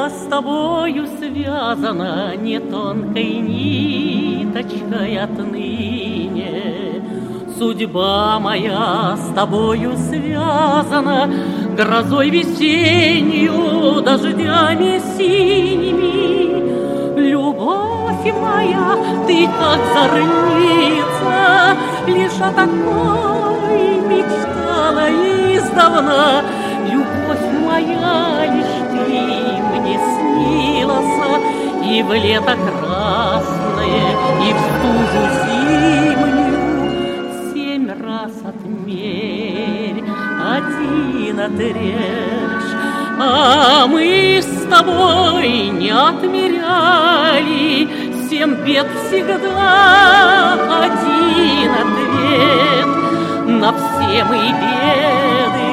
моя с тобою связана не тонкой ниточкой отныне. Судьба моя с тобою связана грозой весеннюю, дождями синими. Любовь моя, ты как зорница, лишь о такой мечтала издавна. Любовь моя, лишь ты мне снилась, и в лето красное, и в стужу зимнюю. 7 раз отмерь, 1 отрежь, а мы с тобой не отмеряли. 7 бед всегда 1 ответ, на все мы беды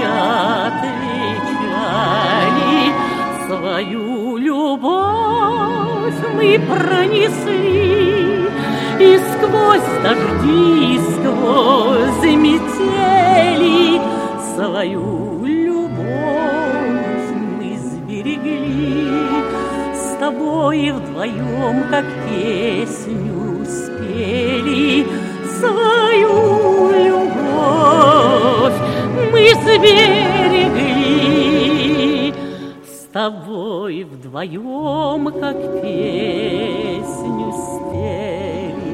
отвечали. Свою любовь мы пронесли и сквозь дожди, и сквозь метели. Свою любовь мы сберегли, с тобой вдвоем, как песню спели. Свою любовь мы сберегли, с тобой вдвоем, как песню спели.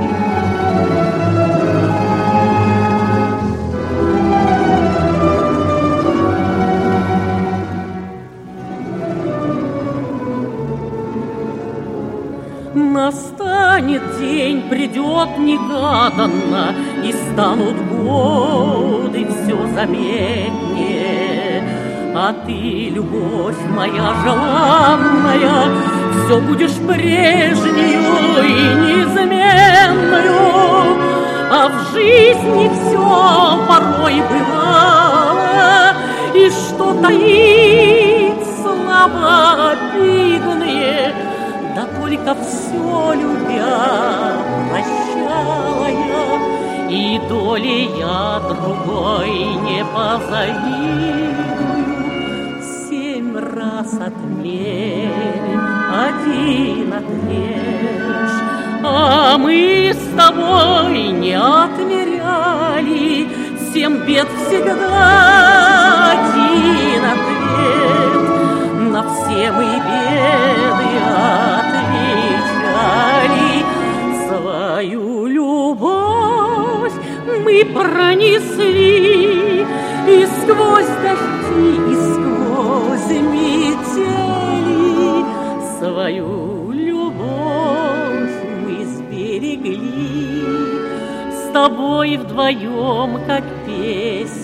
Настанет день, придет негаданно, и станут годы все заметнее. А ты, любовь моя желанная, все будешь прежнюю и неизменную. А в жизни все порой бывало, и что таит слова обидные. Да только все любя прощала я, и доли я другой не позавидую. 7 раз отмерь, 1 отрежь, а мы с тобой не отмеряли. 7 бед всегда 1 ответ, на все мы беды отвечали. Свою любовь мы пронесли и сквозь дожди, и сквозь метели. Свою любовь мы сберегли, с тобой вдвоем, как песня